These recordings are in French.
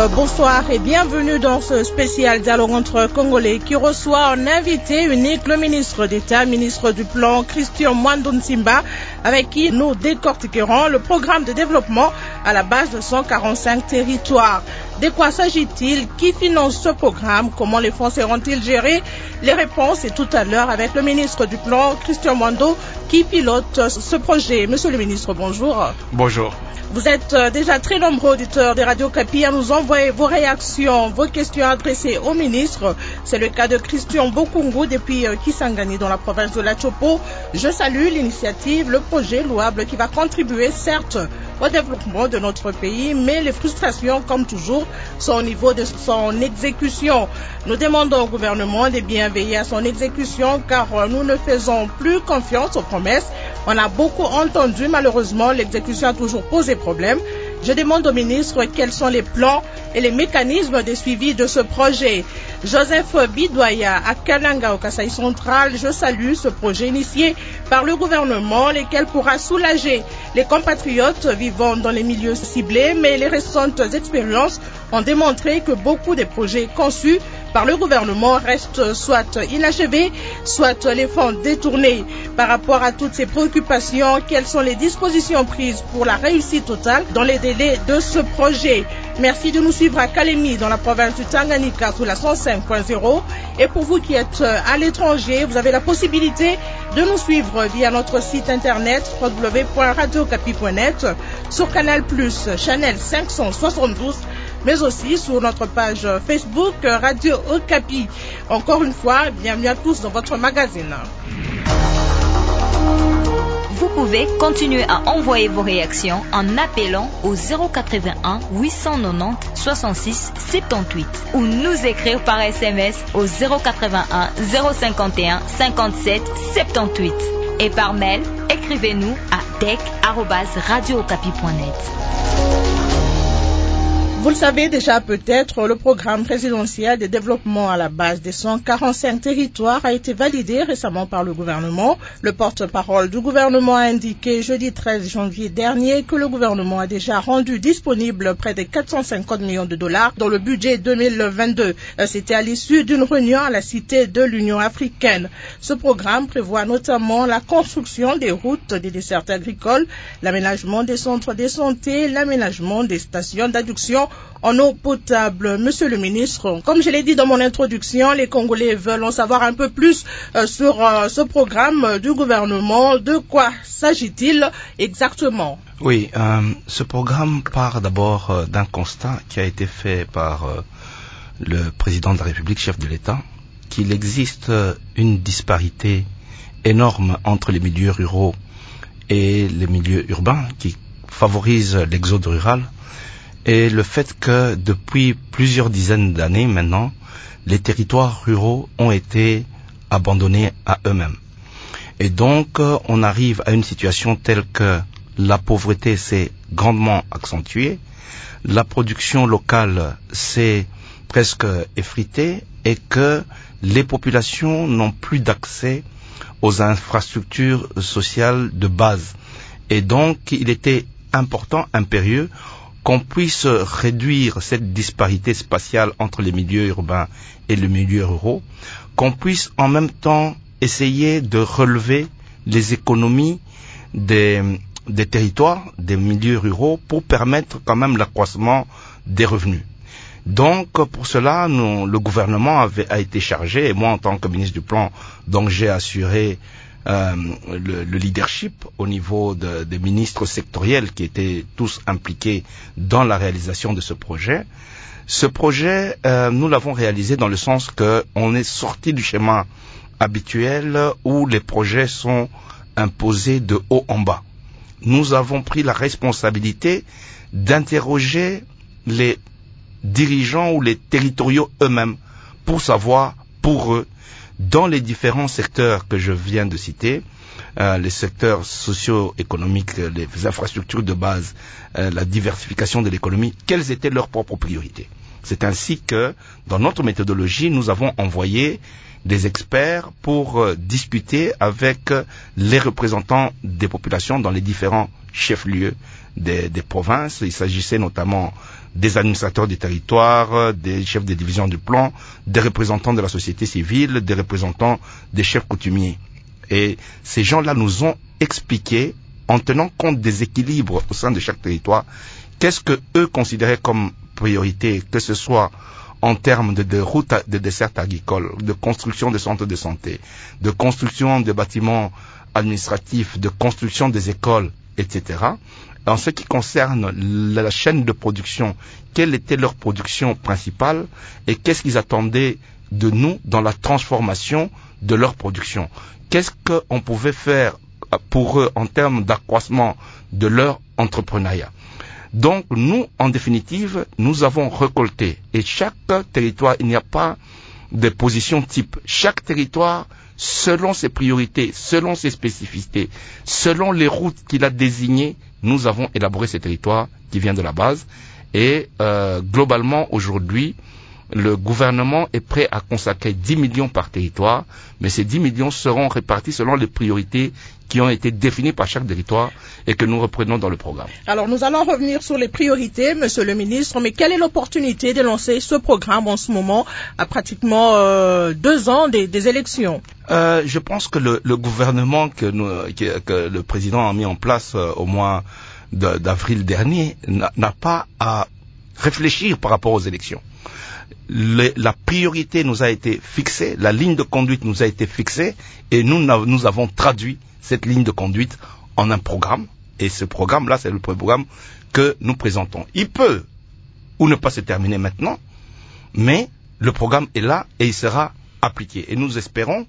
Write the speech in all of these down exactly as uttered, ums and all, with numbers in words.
Euh, bonsoir et bienvenue dans ce spécial dialogue entre Congolais qui reçoit en invité unique le ministre d'État, ministre du Plan, Christian Mwando Nsimba, avec qui nous décortiquerons le programme de développement à la base de cent quarante-cinq territoires. De quoi s'agit-il? Qui finance ce programme? Comment les fonds seront-ils gérés? Les réponses, c'est tout à l'heure avec le ministre du Plan, Christian Mwando, qui pilote ce projet. Monsieur le ministre, bonjour. Bonjour. Vous êtes déjà très nombreux auditeurs de Radio Okapi à nous envoyer vos réactions, vos questions adressées au ministre. C'est le cas de Christian Bokungu depuis Kisangani dans la province de la Chopo. Je salue l'initiative, le projet louable qui va contribuer certes au développement de notre pays, mais les frustrations, comme toujours, sont au niveau de son exécution. Nous demandons au gouvernement de bien veiller à son exécution car nous ne faisons plus confiance aux promesses. On a beaucoup entendu, malheureusement, l'exécution a toujours posé problème. Je demande au ministre quels sont les plans et les mécanismes de suivi de ce projet. Joseph Bidoya, à Kananga, au Kasaï central, je salue ce projet initié par le gouvernement, lequel pourra soulager les compatriotes vivant dans les milieux ciblés, mais les récentes expériences ont démontré que beaucoup des projets conçus par le gouvernement restent soit inachevés, soit les fonds détournés. Par rapport à toutes ces préoccupations, quelles sont les dispositions prises pour la réussite totale dans les délais de ce projet? Merci de nous suivre à Kalemi, dans la province du Tanganyika, sous la cent cinq point zéro. Et pour vous qui êtes à l'étranger, vous avez la possibilité de nous suivre via notre site internet w w w point radio okapi point net, sur Canal plus, Channel cinq cent soixante-douze, mais aussi sur notre page Facebook Radio Okapi. Encore une fois, bienvenue à tous dans votre magazine. Vous pouvez continuer à envoyer vos réactions en appelant au zéro quatre-vingt-un huit cent quatre-vingt-dix soixante-six soixante-dix-huit ou nous écrire par S M S au zéro quatre-vingt-un zéro cinquante et un cinquante-sept soixante-dix-huit et par mail, écrivez-nous à dec arobase radio okapi point net. Vous le savez déjà peut-être, le programme présidentiel de développement à la base des cent quarante-cinq territoires a été validé récemment par le gouvernement. Le porte-parole du gouvernement a indiqué jeudi treize janvier dernier que le gouvernement a déjà rendu disponible près de quatre cent cinquante millions de dollars dans le budget deux mille vingt-deux. C'était à l'issue d'une réunion à la Cité de l'Union africaine. Ce programme prévoit notamment la construction des routes, des dessertes agricoles, l'aménagement des centres de santé, l'aménagement des stations d'adduction en eau potable. Monsieur le ministre, comme je l'ai dit dans mon introduction, les Congolais veulent en savoir un peu plus euh, sur euh, ce programme du gouvernement. De quoi s'agit-il exactement? Oui, euh, ce programme part d'abord euh, d'un constat qui a été fait par euh, le président de la République, chef de l'État, qu'il existe euh, une disparité énorme entre les milieux ruraux et les milieux urbains qui favorisent l'exode rural. Et le fait que depuis plusieurs dizaines d'années maintenant, les territoires ruraux ont été abandonnés à eux-mêmes. Et donc, on arrive à une situation telle que la pauvreté s'est grandement accentuée, la production locale s'est presque effritée et que les populations n'ont plus d'accès aux infrastructures sociales de base. Et donc, il était important, impérieux, qu'on puisse réduire cette disparité spatiale entre les milieux urbains et les milieux ruraux, qu'on puisse en même temps essayer de relever les économies des, des territoires, des milieux ruraux, pour permettre quand même l'accroissement des revenus. Donc, pour cela, nous, le gouvernement avait, a été chargé, et moi en tant que ministre du Plan, donc j'ai assuré Euh, le, le leadership au niveau de, des ministres sectoriels qui étaient tous impliqués dans la réalisation de ce projet. Ce projet, euh, nous l'avons réalisé dans le sens que on est sorti du schéma habituel où les projets sont imposés de haut en bas. Nous avons pris la responsabilité d'interroger les dirigeants ou les territoriaux eux-mêmes pour savoir, pour eux, dans les différents secteurs que je viens de citer, euh, les secteurs socio-économiques, les infrastructures de base, euh, la diversification de l'économie, quelles étaient leurs propres priorités. C'est ainsi que, dans notre méthodologie, nous avons envoyé des experts pour euh, discuter avec euh, les représentants des populations dans les différents chefs-lieux des, des provinces. Il s'agissait notamment des administrateurs du territoire, des chefs des divisions du plan, des représentants de la société civile, des représentants des chefs coutumiers. Et ces gens-là nous ont expliqué, en tenant compte des équilibres au sein de chaque territoire, qu'est-ce que eux considéraient comme priorité, que ce soit en termes de, de routes de dessertes agricoles, de construction de centres de santé, de construction de bâtiments administratifs, de construction des écoles, et cetera. En ce qui concerne la chaîne de production, quelle était leur production principale et qu'est-ce qu'ils attendaient de nous dans la transformation de leur production? Qu'est-ce qu'on pouvait faire pour eux en termes d'accroissement de leur entrepreneuriat? Donc nous, en définitive, nous avons récolté, et chaque territoire, il n'y a pas de position type. Chaque territoire, selon ses priorités, selon ses spécificités, selon les routes qu'il a désignées, nous avons élaboré ces territoires qui viennent de la base. Et euh, globalement, aujourd'hui, le gouvernement est prêt à consacrer dix millions par territoire, mais ces dix millions seront répartis selon les priorités qui ont été définies par chaque territoire et que nous reprenons dans le programme. Alors nous allons revenir sur les priorités, Monsieur le ministre, mais quelle est l'opportunité de lancer ce programme en ce moment, à pratiquement euh, deux ans des, des élections? euh, Je pense que le, le gouvernement que, nous, que, que le président a mis en place euh, au mois de, d'avril dernier n'a pas à réfléchir par rapport aux élections. Le, la priorité nous a été fixée, la ligne de conduite nous a été fixée et nous, nous avons traduit cette ligne de conduite en un programme. Et ce programme-là, c'est le programme que nous présentons. Il peut ou ne pas se terminer maintenant, mais le programme est là et il sera appliqué. Et nous espérons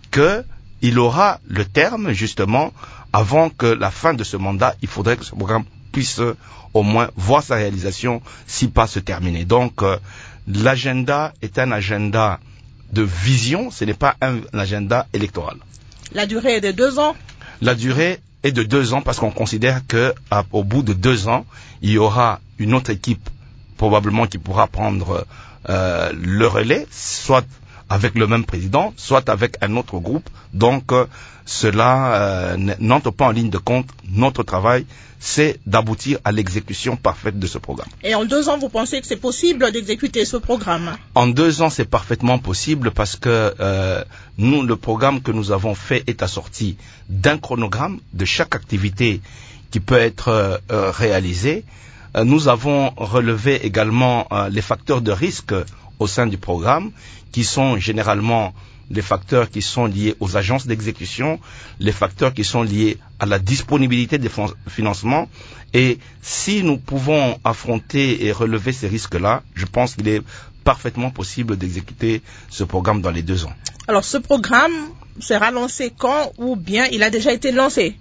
qu'il aura le terme, justement, avant que la fin de ce mandat. Il faudrait que ce programme puisse euh, au moins voir sa réalisation, si pas se terminer. Donc, euh, l'agenda est un agenda de vision, ce n'est pas un, un agenda électoral. La durée est de deux ans? La durée est de deux ans parce qu'on considère qu'au bout de deux ans, il y aura une autre équipe probablement qui pourra prendre euh, le relais, soit avec le même président, soit avec un autre groupe. Donc euh, cela euh, n'entre pas en ligne de compte. Notre travail, c'est d'aboutir à l'exécution parfaite de ce programme. Et en deux ans, vous pensez que c'est possible d'exécuter ce programme? En deux ans, c'est parfaitement possible parce que euh, nous, le programme que nous avons fait est assorti d'un chronogramme de chaque activité qui peut être euh, réalisée. Euh, nous avons relevé également euh, les facteurs de risque au sein du programme, qui sont généralement les facteurs qui sont liés aux agences d'exécution, les facteurs qui sont liés à la disponibilité des financements. Et si nous pouvons affronter et relever ces risques-là, je pense qu'il est parfaitement possible d'exécuter ce programme dans les deux ans. Alors ce programme sera lancé quand ou bien il a déjà été lancé?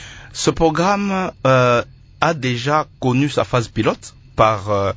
Ce programme euh, a déjà connu sa phase pilote par euh,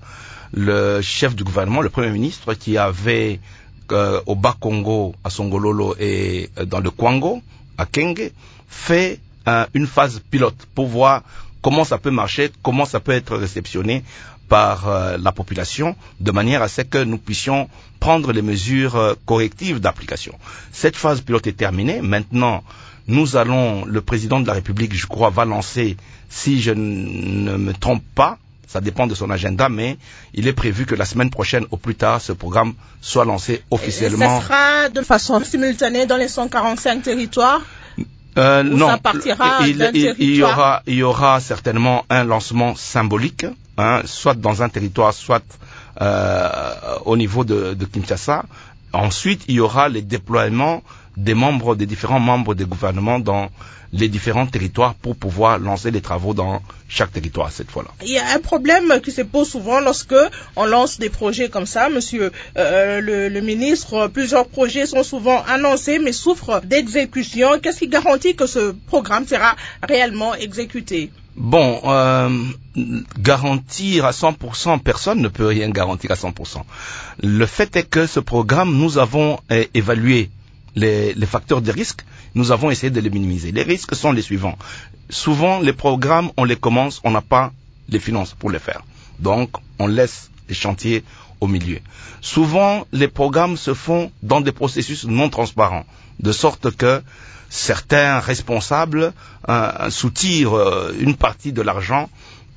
le chef du gouvernement, le Premier ministre, qui avait euh, au Bas-Congo, à Songololo et euh, dans le Kwango, à Kenge, fait euh, une phase pilote pour voir comment ça peut marcher, comment ça peut être réceptionné par euh, la population, de manière à ce que nous puissions prendre les mesures euh, correctives d'application. Cette phase pilote est terminée. Maintenant, nous allons, le président de la République, je crois, va lancer, si je ne me trompe pas, ça dépend de son agenda, mais il est prévu que la semaine prochaine, au plus tard, ce programme soit lancé officiellement. Et ça sera de façon simultanée dans les cent quarante-cinq territoires? Euh, non, ça partira il, d'un il, territoire? il, y aura, il y aura certainement un lancement symbolique, hein, soit dans un territoire, soit euh, au niveau de, de Kinshasa. Ensuite, il y aura les déploiements des membres, des différents membres des gouvernements dans les différents territoires pour pouvoir lancer les travaux dans chaque territoire cette fois-là. Il y a un problème qui se pose souvent lorsque on lance des projets comme ça, monsieur euh, le, le ministre. Plusieurs projets sont souvent annoncés mais souffrent d'exécution. Qu'est-ce qui garantit que ce programme sera réellement exécuté? Bon, euh, garantir à cent pour cent, personne ne peut rien garantir à cent pour cent. Le fait est que ce programme, nous avons euh, évalué les, les facteurs de risque, nous avons essayé de les minimiser. Les risques sont les suivants. Souvent, les programmes, on les commence, on n'a pas les finances pour les faire. Donc, on laisse les chantiers au milieu. Souvent, les programmes se font dans des processus non transparents, de sorte que certains responsables euh, soutirent euh, une partie de l'argent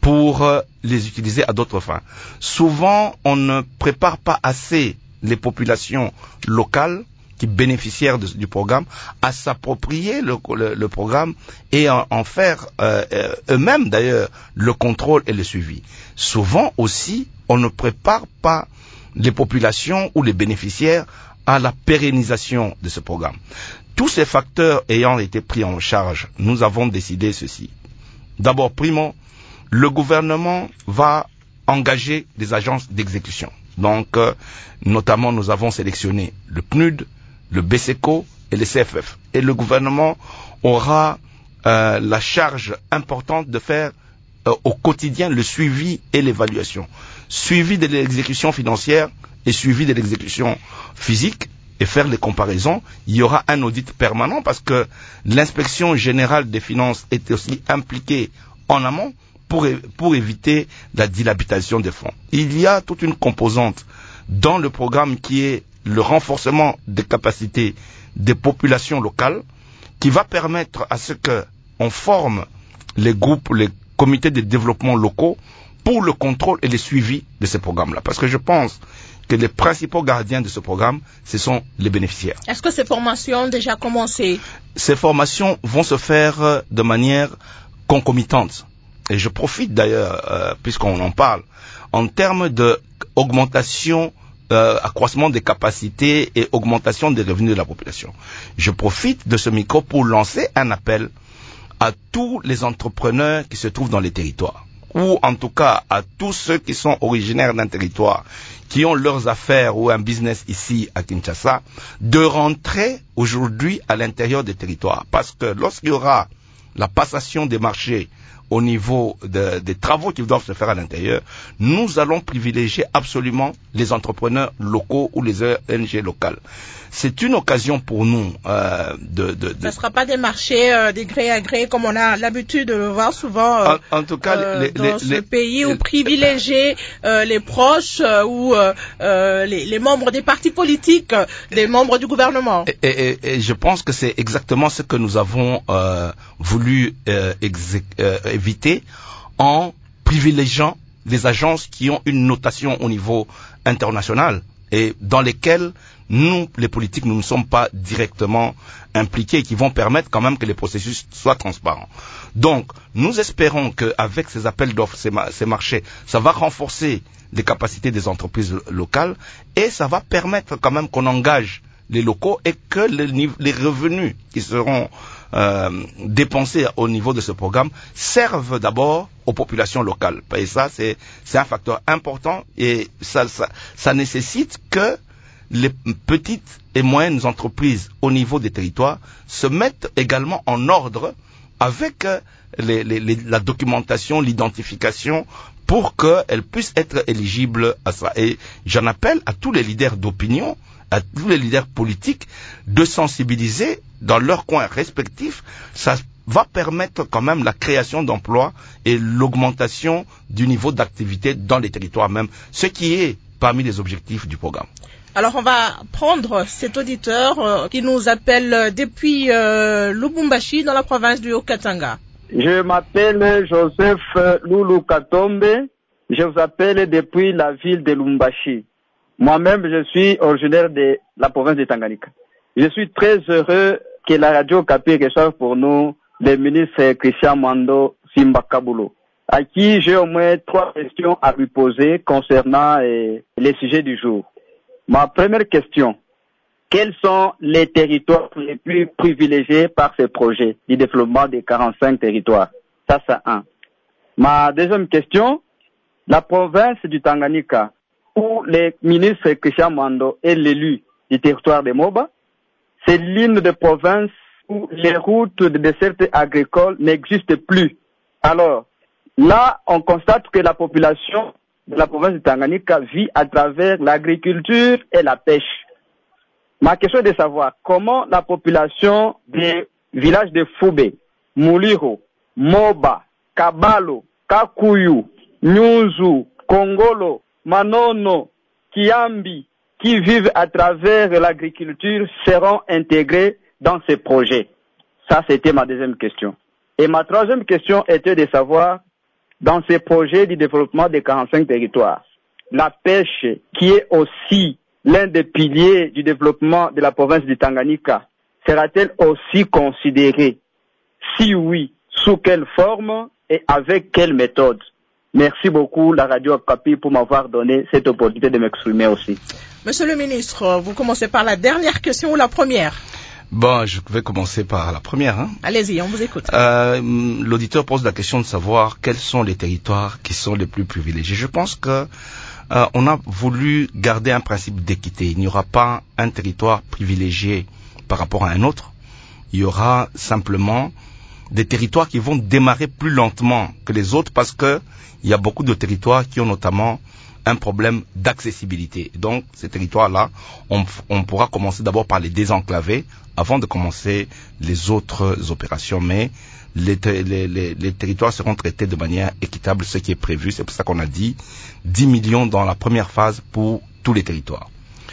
pour euh, les utiliser à d'autres fins. Souvent, on ne prépare pas assez les populations locales qui bénéficiaires de, du programme à s'approprier le, le, le programme et en, en faire euh, euh, eux-mêmes d'ailleurs le contrôle et le suivi. Souvent aussi, on ne prépare pas les populations ou les bénéficiaires à la pérennisation de ce programme. Tous ces facteurs ayant été pris en charge, nous avons décidé ceci. D'abord, primo, le gouvernement va engager des agences d'exécution. Donc, euh, notamment, nous avons sélectionné le P N U D, le B S E C O et le C F F. Et le gouvernement aura euh, la charge importante de faire euh, au quotidien le suivi et l'évaluation. Suivi de l'exécution financière et suivi de l'exécution physique et faire les comparaisons. Il y aura un audit permanent parce que l'inspection générale des finances est aussi impliquée en amont pour, pour éviter la dilapidation des fonds. Il y a toute une composante dans le programme qui est le renforcement des capacités des populations locales qui va permettre à ce qu'on forme les groupes, les comités de développement locaux pour le contrôle et le suivi de ces programmes-là. Parce que je pense que les principaux gardiens de ce programme, ce sont les bénéficiaires. Est-ce que ces formations ont déjà commencé? Ces formations vont se faire de manière concomitante. Et je profite d'ailleurs, euh, puisqu'on en parle, en termes d'augmentation Euh, accroissement des capacités et augmentation des revenus de la population. Je profite de ce micro pour lancer un appel à tous les entrepreneurs qui se trouvent dans les territoires, ou en tout cas à tous ceux qui sont originaires d'un territoire, qui ont leurs affaires ou un business ici à Kinshasa, de rentrer aujourd'hui à l'intérieur des territoires. Parce que lorsqu'il y aura la passation des marchés au niveau de, des travaux qui doivent se faire à l'intérieur, nous allons privilégier absolument les entrepreneurs locaux ou les O N G locales. C'est une occasion pour nous euh, de, de, de... Ça ne sera pas des marchés euh, des gré à gré comme on a l'habitude de le voir souvent euh, en, en tout cas, euh, les, dans les, ce les, pays où les, privilégier euh, les proches euh, ou euh, euh, les, les membres des partis politiques, euh, des membres du gouvernement. Et, et, et je pense que c'est exactement ce que nous avons euh, voulu euh, exé- euh, éviter en privilégiant des agences qui ont une notation au niveau international et dans lesquelles nous, les politiques, nous ne sommes pas directement impliqués, qui vont permettre quand même que les processus soient transparents. Donc, nous espérons qu'avec ces appels d'offres, ces, ma- ces marchés, ça va renforcer les capacités des entreprises locales et ça va permettre quand même qu'on engage les locaux et que les, les revenus qui seront euh, dépensés au niveau de ce programme servent d'abord aux populations locales. Et ça, c'est, c'est un facteur important et ça, ça, ça nécessite que les petites et moyennes entreprises au niveau des territoires se mettent également en ordre avec les, les, les, la documentation, l'identification pour qu'elles puissent être éligibles à ça. Et j'en appelle à tous les leaders d'opinion, à tous les leaders politiques de sensibiliser dans leurs coins respectifs. Ça va permettre quand même la création d'emplois et l'augmentation du niveau d'activité dans les territoires même, ce qui est parmi les objectifs du programme. Alors on va prendre cet auditeur euh, qui nous appelle depuis euh, Lubumbashi dans la province du Haut-Katanga. Je m'appelle Joseph Loulou Katombe. Je vous appelle depuis la ville de Lubumbashi. Moi-même, je suis originaire de la province de Tanganyika. Je suis très heureux que la radio Kapi reçoive pour nous le ministre Christian Mwando Simbakabulo, à qui j'ai au moins trois questions à lui poser concernant eh, les sujets du jour. Ma première question, quels sont les territoires les plus privilégiés par ce projet du développement des quarante-cinq territoires? Ça, c'est un. Ma deuxième question, la province du Tanganyika, où le ministre Christian Mwando est l'élu du territoire de Moba, c'est l'une des provinces où les routes de desserte agricole n'existent plus. Alors, là, on constate que la population de la province du Tanganyika vit à travers l'agriculture et la pêche. Ma question est de savoir comment la population des villages de Foubé, Mouliro, Moba, Kabalo, Kakuyu, Nyunzu, Kongolo, Manono, Kiambi, qui vivent à travers l'agriculture seront intégrés dans ces projets. Ça, c'était ma deuxième question. Et ma troisième question était de savoir dans ces projets du développement des quarante-cinq territoires, la pêche, qui est aussi l'un des piliers du développement de la province du Tanganyika, sera-t-elle aussi considérée? Si oui, sous quelle forme et avec quelle méthode? Merci beaucoup, la Radio Okapi, pour m'avoir donné cette opportunité de m'exprimer aussi. Monsieur le ministre, vous commencez par la dernière question ou la première? Bon, je vais commencer par la première. Hein. Allez-y, on vous écoute. Euh, l'auditeur pose la question de savoir quels sont les territoires qui sont les plus privilégiés. Je pense que euh, on a voulu garder un principe d'équité. Il n'y aura pas un territoire privilégié par rapport à un autre. Il y aura simplement des territoires qui vont démarrer plus lentement que les autres parce que il y a beaucoup de territoires qui ont notamment un problème d'accessibilité. Donc, ces territoires-là, on, on pourra commencer d'abord par les désenclaver avant de commencer les autres opérations. Mais les, les, les, les territoires seront traités de manière équitable, ce qui est prévu. C'est pour ça qu'on a dit dix millions dans la première phase pour tous les territoires.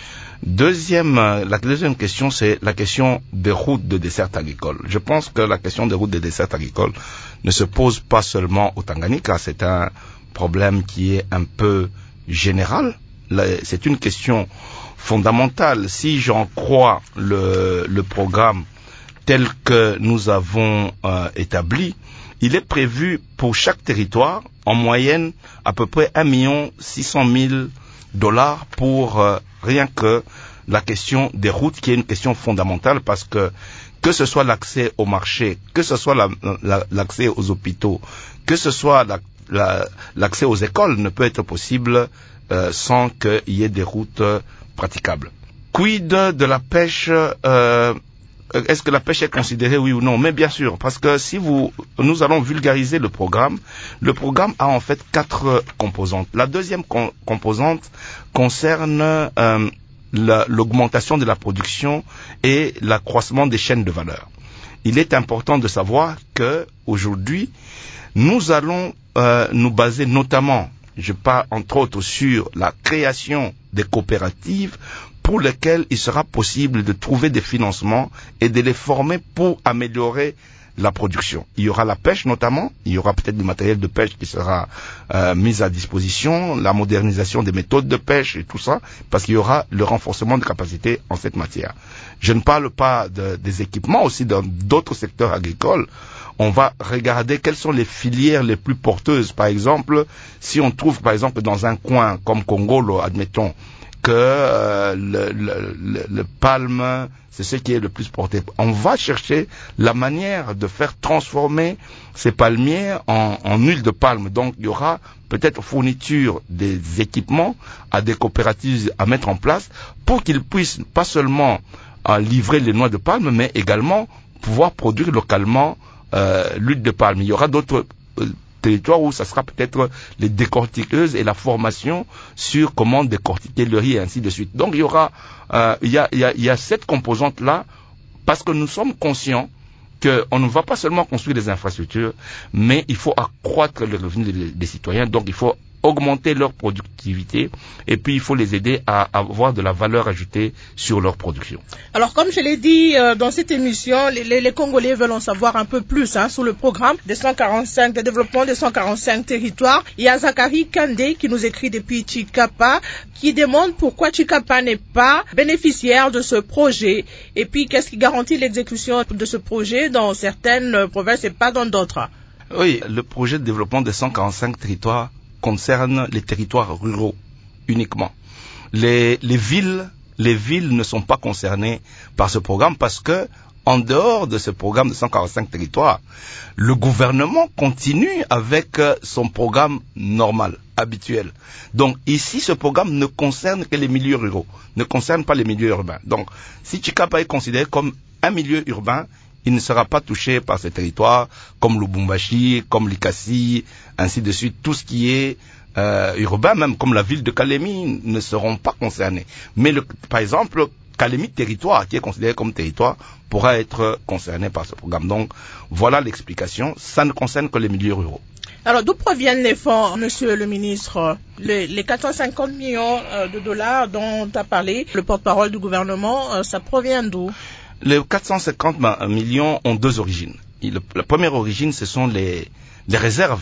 Deuxième, la deuxième question, c'est la question des routes de dessert agricole. Je pense que la question des routes de dessert agricole ne se pose pas seulement au Tanganyika. C'est un problème qui est un peu général. C'est une question fondamentale. Si j'en crois le, le programme tel que nous avons euh, établi, il est prévu pour chaque territoire en moyenne à peu près un million six cent mille dollars pour euh, rien que la question des routes, qui est une question fondamentale parce que que ce soit l'accès au marché, que ce soit la, la, l'accès aux hôpitaux, que ce soit la, la, l'accès aux écoles ne peut être possible euh, sans qu'il y ait des routes euh, praticables. Quid de la pêche euh, Est-ce que la pêche est considérée, oui ou non? Mais bien sûr, parce que si vous, nous allons vulgariser le programme. Le programme a en fait quatre composantes. La deuxième com- composante concerne euh, la, l'augmentation de la production et l'accroissement des chaînes de valeur. Il est important de savoir que aujourd'hui, nous allons euh, nous baser notamment, je parle entre autres sur la création des coopératives pour lesquelles il sera possible de trouver des financements et de les former pour améliorer la production. Il y aura la pêche notamment, il y aura peut-être du matériel de pêche qui sera euh, mis à disposition, la modernisation des méthodes de pêche et tout ça, parce qu'il y aura le renforcement de capacités en cette matière. Je ne parle pas de, des équipements aussi dans d'autres secteurs agricoles. On va regarder quelles sont les filières les plus porteuses. Par exemple, si on trouve par exemple dans un coin comme Congolo, admettons, que euh, le, le, le, le palme, c'est ce qui est le plus porté. On va chercher la manière de faire transformer ces palmiers en, en huile de palme. Donc, il y aura peut-être fourniture des équipements à des coopératives à mettre en place pour qu'ils puissent pas seulement euh, livrer les noix de palme, mais également pouvoir produire localement euh, l'huile de palme. Il y aura d'autres euh, territoire où ça sera peut-être les décortiqueuses et la formation sur comment décortiquer le riz et ainsi de suite. Donc il y aura, euh, il y a, il y a, il y a cette composante-là parce que nous sommes conscients qu'on ne va pas seulement construire des infrastructures, mais il faut accroître le revenu des, des citoyens. Donc il faut augmenter leur productivité et puis il faut les aider à avoir de la valeur ajoutée sur leur production. Alors comme je l'ai dit euh, dans cette émission, les, les, les Congolais veulent en savoir un peu plus hein, sur le programme des cent quarante-cinq, de développement des cent quarante-cinq territoires. Il y a Zachary Kandé qui nous écrit depuis Chikapa qui demande pourquoi Chikapa n'est pas bénéficiaire de ce projet et puis qu'est-ce qui garantit l'exécution de ce projet dans certaines provinces et pas dans d'autres. Oui, le projet de développement des cent quarante-cinq territoires concerne les territoires ruraux uniquement. Les, les villes, les villes ne sont pas concernées par ce programme parce que, en dehors de ce programme de cent quarante-cinq territoires, le gouvernement continue avec son programme normal, habituel. Donc ici, ce programme ne concerne que les milieux ruraux, ne concerne pas les milieux urbains. Donc, si Chikapa est considéré comme un milieu urbain, il ne sera pas touché par ces territoires comme Lubumbashi, comme Likasi, ainsi de suite. Tout ce qui est euh, urbain, même comme la ville de Kalemi, ne seront pas concernés. Mais le, par exemple, Kalemi territoire, qui est considéré comme territoire, pourra être concerné par ce programme. Donc voilà l'explication. Ça ne concerne que les milieux ruraux. Alors, d'où proviennent les fonds, monsieur le ministre? Les, les quatre cent cinquante millions de dollars dont tu as parlé, le porte-parole du gouvernement, ça provient d'où? Les quatre cent cinquante millions ont deux origines. Le, la première origine, ce sont les, les réserves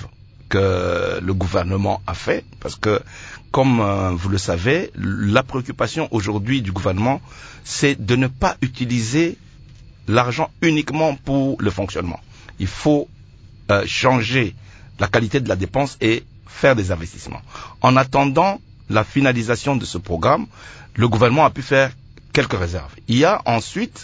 que le gouvernement a fait, parce que, comme euh, vous le savez, la préoccupation aujourd'hui du gouvernement, c'est de ne pas utiliser l'argent uniquement pour le fonctionnement. Il faut euh, changer la qualité de la dépense et faire des investissements. En attendant la finalisation de ce programme, le gouvernement a pu faire quelques réserves. Il y a ensuite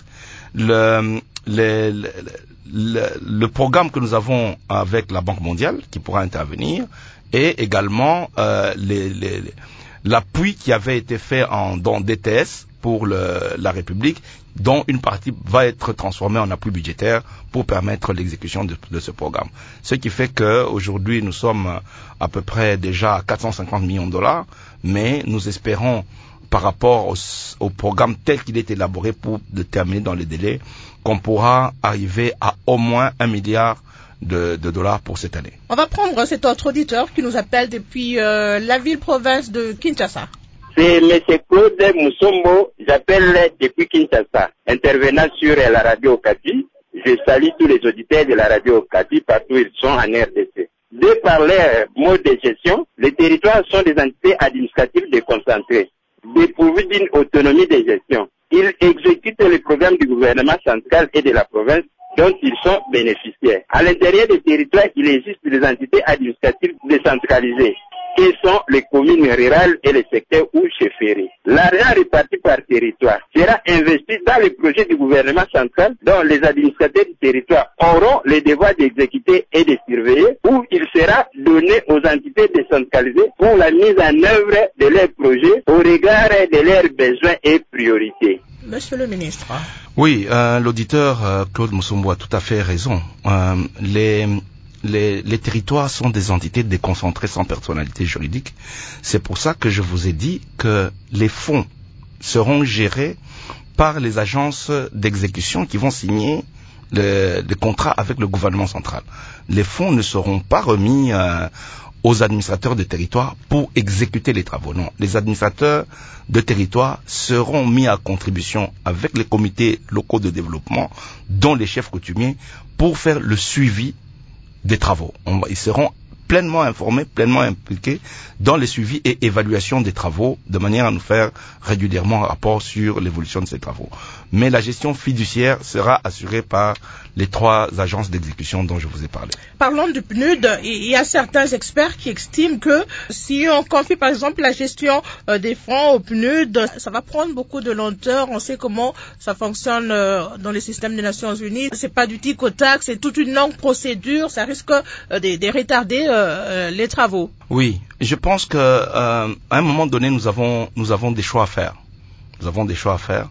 le, le, le, le, le programme que nous avons avec la Banque mondiale qui pourra intervenir, et également euh, les, les, l'appui qui avait été fait en don D T S pour le, la République, dont une partie va être transformée en appui budgétaire pour permettre l'exécution de, de ce programme. Ce qui fait qu'aujourd'hui, nous sommes à peu près déjà à quatre cent cinquante millions de dollars, mais nous espérons, par rapport au, au programme tel qu'il est élaboré pour le terminer dans les délais, qu'on pourra arriver à au moins un milliard de, de dollars pour cette année. On va prendre cet autre auditeur qui nous appelle depuis euh, la ville-province de Kinshasa. C'est M. Claude Moussombo, j'appelle depuis Kinshasa, intervenant sur la radio Okapi. Je salue tous les auditeurs de la radio Okapi partout où ils sont en R D C. De par leur mode de gestion, les territoires sont des entités administratives déconcentrées, dépourvues d'une autonomie de gestion. Ils exécutent les programmes du gouvernement central et de la province dont ils sont bénéficiaires. À l'intérieur des territoires, il existe des entités administratives décentralisées, qui sont les communes rurales et les secteurs ou chefferies. L'argent réparti par territoire sera investi dans les projets du gouvernement central dont les administrateurs du territoire auront le devoir d'exécuter et de surveiller, ou il sera donné aux entités décentralisées pour la mise en œuvre de leurs projets au regard de leurs besoins et priorités. Monsieur le ministre. Oui, euh, l'auditeur euh, Claude Moussombo a tout à fait raison. Euh, les... Les, les territoires sont des entités déconcentrées sans personnalité juridique. C'est pour ça que je vous ai dit que les fonds seront gérés par les agences d'exécution qui vont signer le, le contrat avec le gouvernement central. Les fonds ne seront pas remis euh, aux administrateurs de territoire pour exécuter les travaux. Non, les administrateurs de territoire seront mis à contribution avec les comités locaux de développement, dont les chefs coutumiers, pour faire le suivi des travaux. On va, ils seront pleinement informés, pleinement impliqués dans les suivis et évaluations des travaux, de manière à nous faire régulièrement un rapport sur l'évolution de ces travaux. Mais la gestion fiduciaire sera assurée par les trois agences d'exécution dont je vous ai parlé. Parlons du P N U D. Il y a certains experts qui estiment que si on confie par exemple la gestion des fonds au P N U D, ça va prendre beaucoup de lenteur. On sait comment ça fonctionne dans les systèmes des Nations Unies. C'est pas du tic au tac, c'est toute une longue procédure. Ça risque de, de retarder euh, les travaux. Oui, je pense que euh, à un moment donné, nous avons nous avons des choix à faire. Nous avons des choix à faire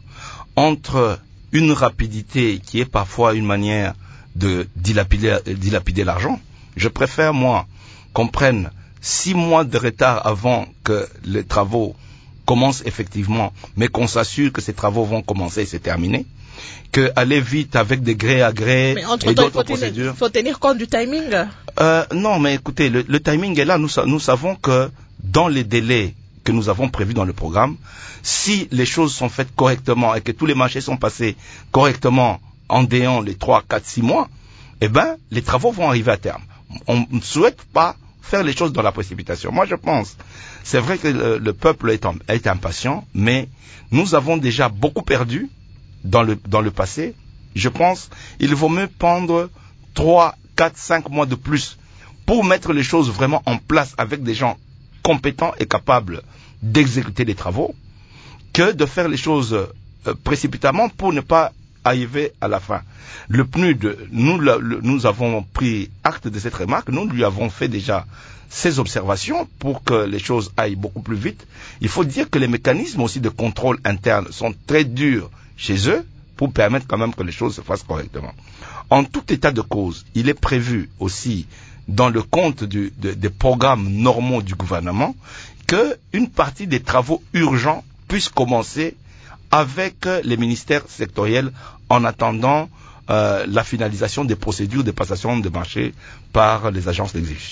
entre une rapidité qui est parfois une manière de dilapider, dilapider l'argent. Je préfère, moi, qu'on prenne six mois de retard avant que les travaux commencent effectivement, mais qu'on s'assure que ces travaux vont commencer et se terminer, que aller vite avec des gré à gré mais entre et temps, d'autres il faut procédures. Il faut tenir compte du timing. Euh, non, mais écoutez, le, le timing est là. Nous, nous savons que dans les délais que nous avons prévus dans le programme, si les choses sont faites correctement et que tous les marchés sont passés correctement en déant les trois, quatre, six mois, eh ben, les travaux vont arriver à terme. On ne souhaite pas faire les choses dans la précipitation. Moi, je pense, c'est vrai que le, le peuple est, en, est impatient, mais nous avons déjà beaucoup perdu dans le, dans le passé. Je pense il vaut mieux prendre trois, quatre, cinq mois de plus pour mettre les choses vraiment en place avec des gens compétents et capables d'exécuter les travaux, que de faire les choses euh, précipitamment pour ne pas arriver à la fin. Le P N U D, nous, le, nous avons pris acte de cette remarque, nous lui avons fait déjà ces observations pour que les choses aillent beaucoup plus vite. Il faut dire que les mécanismes aussi de contrôle interne sont très durs chez eux pour permettre quand même que les choses se fassent correctement. En tout état de cause, il est prévu aussi dans le compte du, de, des programmes normaux du gouvernement qu'une partie des travaux urgents puisse commencer avec les ministères sectoriels en attendant euh, la finalisation des procédures de passation de marché par les agences d'exécution.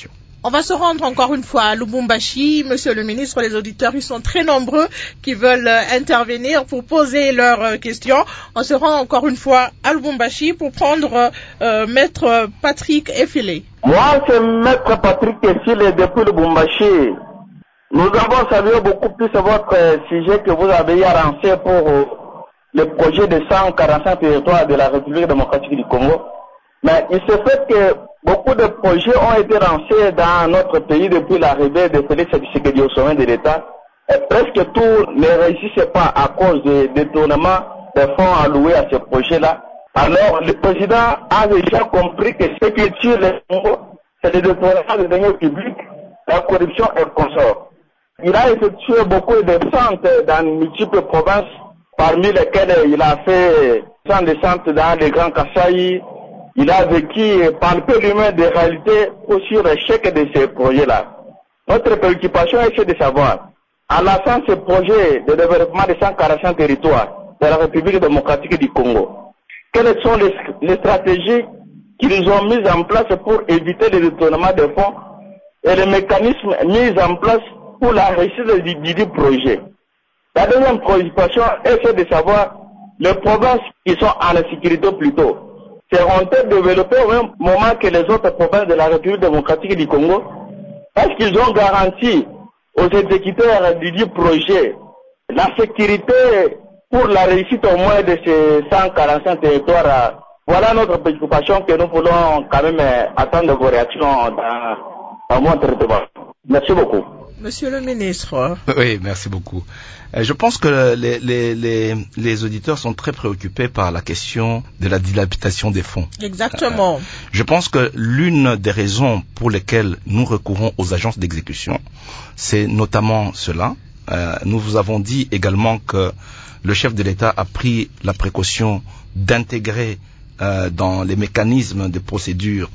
On va se rendre encore une fois à Lubumbashi. Monsieur le ministre, les auditeurs, ils sont très nombreux qui veulent intervenir pour poser leurs questions. On se rend encore une fois à Lubumbashi pour prendre euh, Maître Patrick Efile. Moi, c'est Maître Patrick Efile depuis Lubumbashi. Nous avons salué beaucoup plus votre sujet que vous avez avancé pour le projet de cent quarante-cinq territoires de la République démocratique du Congo. Mais il se fait que beaucoup de projets ont été lancés dans notre pays depuis l'arrivée de Félix Tshisekedi au sommet de l'État. Et presque tout ne réussissait pas à cause des détournements des fonds alloués à ces projets-là. Alors, le président a déjà compris que ce qui tue les Congo, c'est le détournement des deniers publics, la corruption et le consort. Il a effectué beaucoup de centres dans multiples provinces, parmi lesquelles il a fait centres de centres dans les Grands Kasaï. Il a vécu palper lui-même des réalités aussi l'échec de ces projets-là. Notre préoccupation est de savoir, à la fin de ce projet de développement de cent quarante-cinq territoires de la République démocratique du Congo, quelles sont les, les stratégies qu'ils ont mises en place pour éviter le détournement des fonds et les mécanismes mis en place pour la réussite du, du projet. La deuxième préoccupation est de savoir les provinces qui sont en insécurité plutôt seront-elles développées au même moment que les autres provinces de la République démocratique du Congo? Est-ce qu'ils ont garanti aux exécuteurs du projet la sécurité pour la réussite au moins de ces cent quarante-cinq territoires? Voilà notre préoccupation que nous voulons quand même attendre vos réactions dans, dans mon territoire. Merci beaucoup. Monsieur le ministre. Oui, merci beaucoup. Je pense que les, les, les, les auditeurs sont très préoccupés par la question de la dilapidation des fonds. Exactement. Euh, je pense que l'une des raisons pour lesquelles nous recourons aux agences d'exécution, c'est notamment cela. Euh, nous vous avons dit également que le chef de l'État a pris la précaution d'intégrer euh, dans les mécanismes de procédure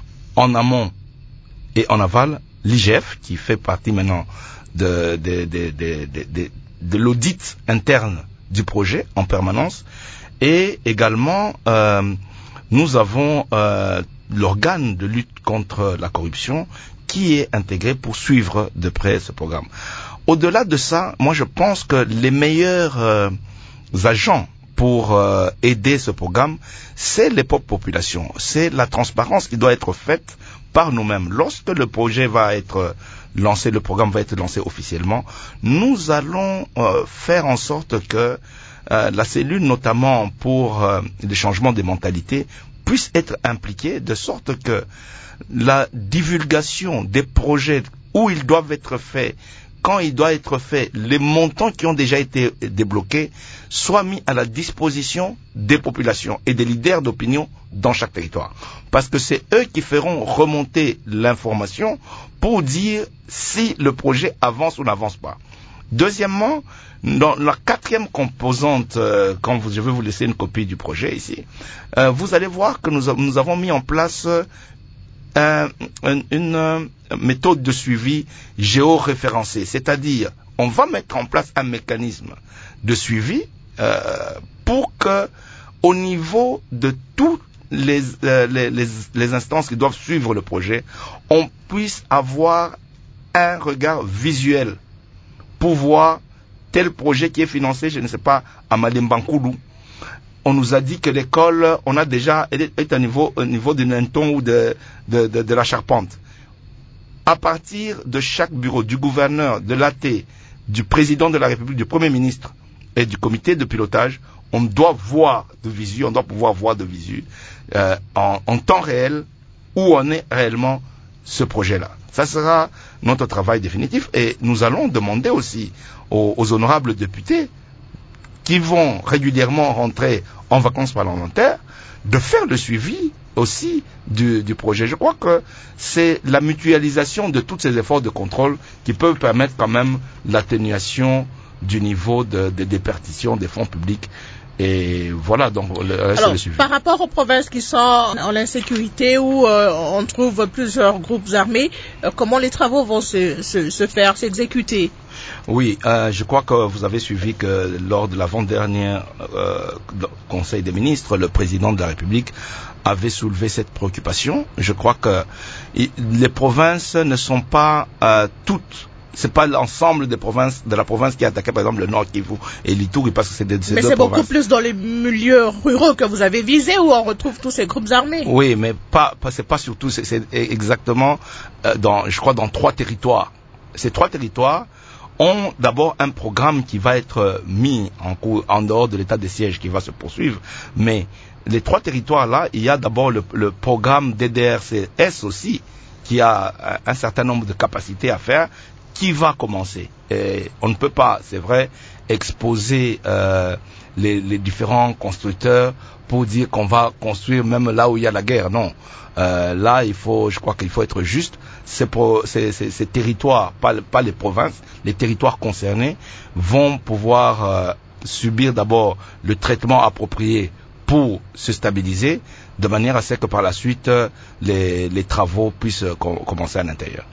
en amont et en aval l'I G F, qui fait partie maintenant de, de, de, de, de, de, de l'audit interne du projet en permanence. Et également, euh, nous avons euh, l'organe de lutte contre la corruption qui est intégré pour suivre de près ce programme. Au-delà de ça, moi je pense que les meilleurs euh, agents pour euh, aider ce programme, c'est les propres populations. C'est la transparence qui doit être faite par nous-mêmes. Lorsque le projet va être lancé, le programme va être lancé officiellement, nous allons euh, faire en sorte que euh, la cellule, notamment pour euh, les changements des mentalités, puisse être impliquée de sorte que la divulgation des projets où ils doivent être faits, quand il doit être fait, les montants qui ont déjà été débloqués soient mis à la disposition des populations et des leaders d'opinion dans chaque territoire. Parce que c'est eux qui feront remonter l'information pour dire si le projet avance ou n'avance pas. Deuxièmement, dans la quatrième composante, euh, quand vous, je vais vous laisser une copie du projet ici, euh, vous allez voir que nous, nous avons mis en place euh, une, une euh, méthode de suivi géoréférencée, c'est-à-dire on va mettre en place un mécanisme de suivi euh, pour que au niveau de toutes les, euh, les, les, les instances qui doivent suivre le projet, on puisse avoir un regard visuel pour voir tel projet qui est financé, je ne sais pas, à Malembankoulou. On nous a dit que l'école, on a déjà, elle est à niveau, au niveau du Nenton ou de, de, de, de la Charpente. À partir de chaque bureau, du gouverneur, de l'A T, du président de la République, du Premier ministre et du comité de pilotage, on doit voir de visu, on doit pouvoir voir de visu euh, en, en temps réel où en est réellement ce projet-là. Ça sera notre travail définitif et nous allons demander aussi aux, aux honorables députés qui vont régulièrement rentrer en vacances parlementaires de faire le suivi aussi du, du projet. Je crois que c'est la mutualisation de tous ces efforts de contrôle qui peuvent permettre quand même l'atténuation du niveau de, de déperdition des fonds publics. Et voilà, donc le reste Alors, le suivi. Par rapport aux provinces qui sont en insécurité où euh, on trouve plusieurs groupes armés, euh, comment les travaux vont se, se, se faire, s'exécuter? Oui, euh, je crois que vous avez suivi que lors de l'avant-dernier euh, Conseil des ministres, le président de la République avait soulevé cette préoccupation. Je crois que les provinces ne sont pas euh, toutes. C'est pas l'ensemble des provinces, de la province qui a attaqué, par exemple, le Nord Kivu et l'Ituri, parce que c'est des, ces mais deux c'est provinces. beaucoup plus dans les milieux ruraux que vous avez visés où on retrouve tous ces groupes armés. Oui, mais pas, pas c'est pas surtout, c'est, c'est exactement euh, dans, je crois, dans trois territoires. Ces trois territoires ont d'abord un programme qui va être mis en cours, en dehors de l'état de siège qui va se poursuivre, mais les trois territoires-là, il y a d'abord le, le programme D D R C S aussi, qui a un certain nombre de capacités à faire, qui va commencer. Et on ne peut pas, c'est vrai, exposer euh, les, les différents constructeurs pour dire qu'on va construire même là où il y a la guerre. Non. Euh, là, il faut, je crois qu'il faut être juste. Ces, pro, ces, ces, ces territoires, pas, pas les provinces, les territoires concernés vont pouvoir euh, subir d'abord le traitement approprié pour se stabiliser, de manière à ce que par la suite, les, les travaux puissent com- commencer à l'intérieur.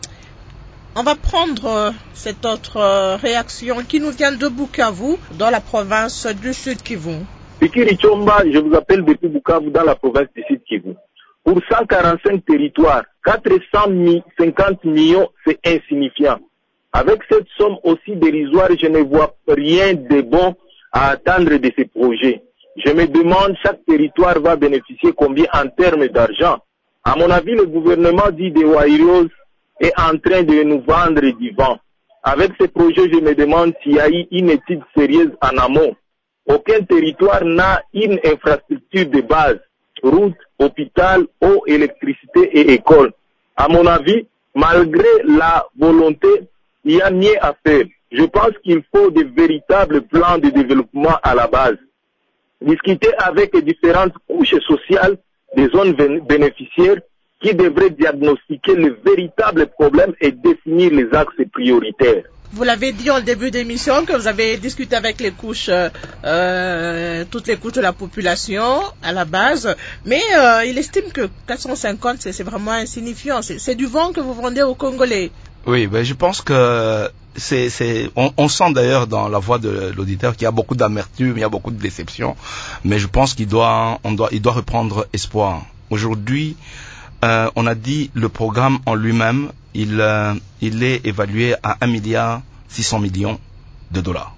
On va prendre euh, cette autre euh, réaction qui nous vient de Bukavu, dans la province du Sud Kivu. Pikiri Chomba, je vous appelle depuis Bukavu, dans la province du Sud Kivu. Pour cent quarante-cinq territoires, quatre cent cinquante millions, c'est insignifiant. Avec cette somme aussi dérisoire, je ne vois rien de bon à attendre de ces projets. Je me demande, chaque territoire va bénéficier combien en termes d'argent. À mon avis, le gouvernement dit de Wairos est en train de nous vendre du vent. Avec ces projets, je me demande s'il y a eu une étude sérieuse en amont. Aucun territoire n'a une infrastructure de base, route, hôpital, eau, électricité et école. À mon avis, malgré la volonté, il y a mieux à faire. Je pense qu'il faut de véritables plans de développement à la base. Discuter avec les différentes couches sociales des zones bénéficiaires qui devraient diagnostiquer le véritable problème et définir les axes prioritaires. Vous l'avez dit en début d'émission que vous avez discuté avec les couches, euh, toutes les couches de la population à la base, mais euh, il estime que quatre cent cinquante c'est, c'est vraiment insignifiant. C'est, c'est du vent que vous vendez aux Congolais. Oui, ben je pense que c'est, c'est, on, on sent d'ailleurs dans la voix de l'auditeur qu'il y a beaucoup d'amertume, il y a beaucoup de déception, mais je pense qu'il doit, on doit, il doit reprendre espoir. Aujourd'hui, euh, on a dit le programme en lui-même, il, euh, il est évalué à un milliard six cents millions de dollars.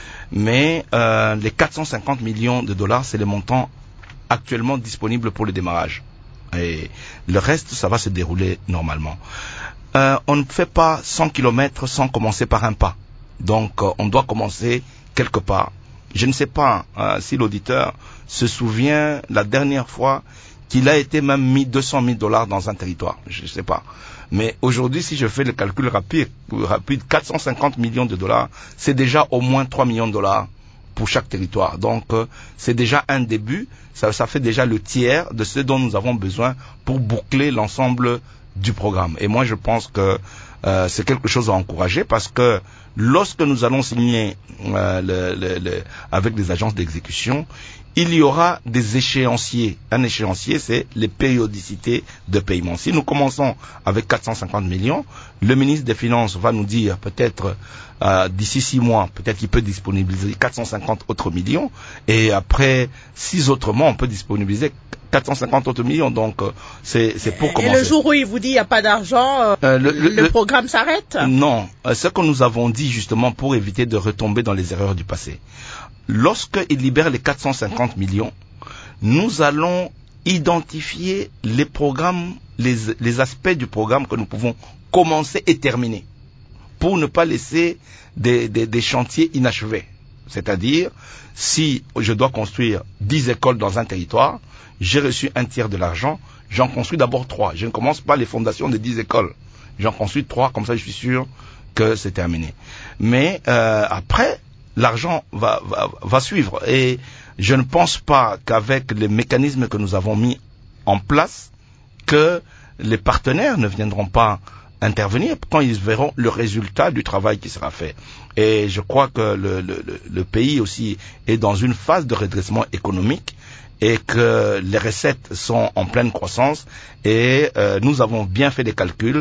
Mais euh, les quatre cent cinquante millions de dollars, c'est le montant actuellement disponible pour le démarrage. Et le reste, ça va se dérouler normalement. Euh, on ne fait pas cent kilomètres sans commencer par un pas. Donc, euh, on doit commencer quelque part. Je ne sais pas euh, si l'auditeur se souvient la dernière fois qu'il a été même mis deux cent mille dollars dans un territoire. Je ne sais pas. Mais aujourd'hui, si je fais le calcul rapide, rapide, quatre cent cinquante millions de dollars, c'est déjà au moins trois millions de dollars pour chaque territoire. Donc, euh, c'est déjà un début. Ça, ça fait déjà le tiers de ce dont nous avons besoin pour boucler l'ensemble du programme. Et moi, je pense que euh, c'est quelque chose à encourager parce que lorsque nous allons signer euh, le, le, le, avec des agences d'exécution, il y aura des échéanciers. Un échéancier, c'est les périodicités de paiement. Si nous commençons avec quatre cent cinquante millions, le ministre des Finances va nous dire peut-être euh, d'ici six mois, peut-être qu'il peut disponibiliser quatre cent cinquante autres millions, et après six autres mois, on peut disponibiliser quatre cent cinquante autres millions. Donc euh, c'est, c'est pour commencer. Et le jour où il vous dit il n'y a pas d'argent, euh, euh, le, le, le programme s'arrête? Non, euh, ce que nous avons dit justement pour éviter de retomber dans les erreurs du passé. Lorsqu'il libère les quatre cent cinquante millions, nous allons identifier les programmes, les, les aspects du programme que nous pouvons commencer et terminer pour ne pas laisser des, des, des chantiers inachevés. C'est-à-dire, si je dois construire dix écoles dans un territoire, j'ai reçu un tiers de l'argent, j'en construis d'abord trois. Je ne commence pas les fondations de dix écoles. J'en construis trois, comme ça je suis sûr que c'est terminé. Mais euh, après, l'argent va, va, va suivre. Et je ne pense pas qu'avec les mécanismes que nous avons mis en place, que les partenaires ne viendront pas intervenir quand ils verront le résultat du travail qui sera fait. Et je crois que le, le, le pays aussi est dans une phase de redressement économique et que les recettes sont en pleine croissance et euh, nous avons bien fait des calculs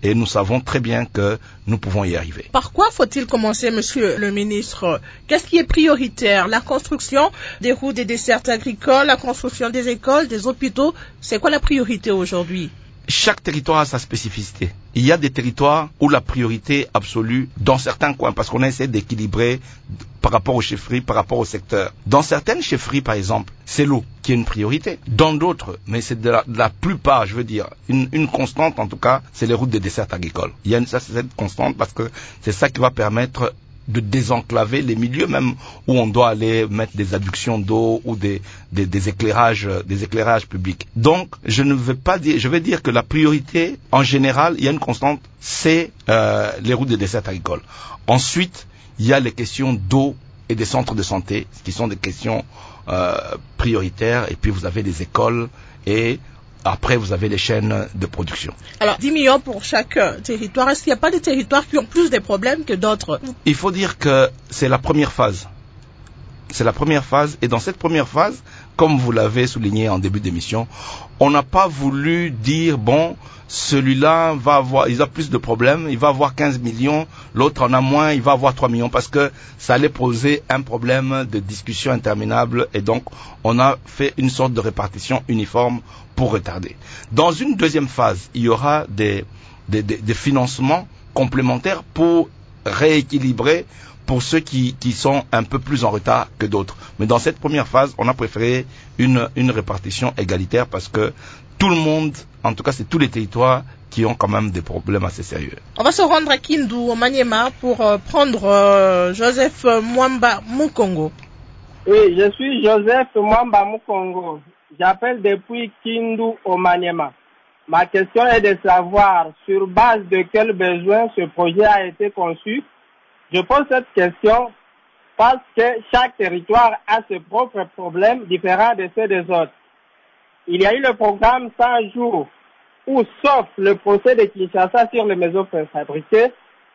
et nous savons très bien que nous pouvons y arriver. Par quoi faut-il commencer, monsieur le ministre? Qu'est-ce qui est prioritaire? La construction des routes et des dessertes agricoles, la construction des écoles, des hôpitaux, c'est quoi la priorité aujourd'hui? Chaque territoire a sa spécificité. Il y a des territoires où la priorité absolue, dans certains coins, parce qu'on essaie d'équilibrer par rapport aux chefferies, par rapport au secteur. Dans certaines chefferies, par exemple, c'est l'eau qui est une priorité. Dans d'autres, mais c'est de la, de la plupart, je veux dire, une, une constante en tout cas, c'est les routes des dessertes agricoles. Il y a une, ça, c'est cette constante parce que c'est ça qui va permettre de désenclaver les milieux même où on doit aller mettre des adductions d'eau ou des, des, des éclairages, des éclairages publics. Donc, je ne veux pas dire, je vais dire que la priorité, en général, il y a une constante, c'est euh, les routes de dessertes agricoles. Ensuite, il y a les questions d'eau et des centres de santé, qui sont des questions euh, prioritaires. Et puis, vous avez des écoles et après, vous avez les chaînes de production. Alors, dix millions pour chaque territoire. Est-ce qu'il n'y a pas des territoires qui ont plus de problèmes que d'autres? Il faut dire que c'est la première phase. C'est la première phase. Et dans cette première phase, comme vous l'avez souligné en début d'émission, on n'a pas voulu dire, bon, celui-là va avoir, il a plus de problèmes, il va avoir quinze millions, l'autre en a moins, il va avoir trois millions, parce que ça allait poser un problème de discussion interminable, et donc on a fait une sorte de répartition uniforme pour retarder. Dans une deuxième phase, il y aura des, des, des, des financements complémentaires pour rééquilibrer pour ceux qui, qui sont un peu plus en retard que d'autres. Mais dans cette première phase, on a préféré une, une répartition égalitaire parce que tout le monde, en tout cas c'est tous les territoires qui ont quand même des problèmes assez sérieux. On va se rendre à Kindu, au Maniema, pour euh, prendre euh, Joseph Mwamba Mukongo. Oui, je suis Joseph Mwamba Mukongo. J'appelle depuis Kindu au Maniema. Ma question est de savoir sur base de quels besoins ce projet a été conçu. Je pose cette question parce que chaque territoire a ses propres problèmes différents de ceux des autres. Il y a eu le programme cent jours où, sauf le procès de Kinshasa sur les maisons préfabriquées,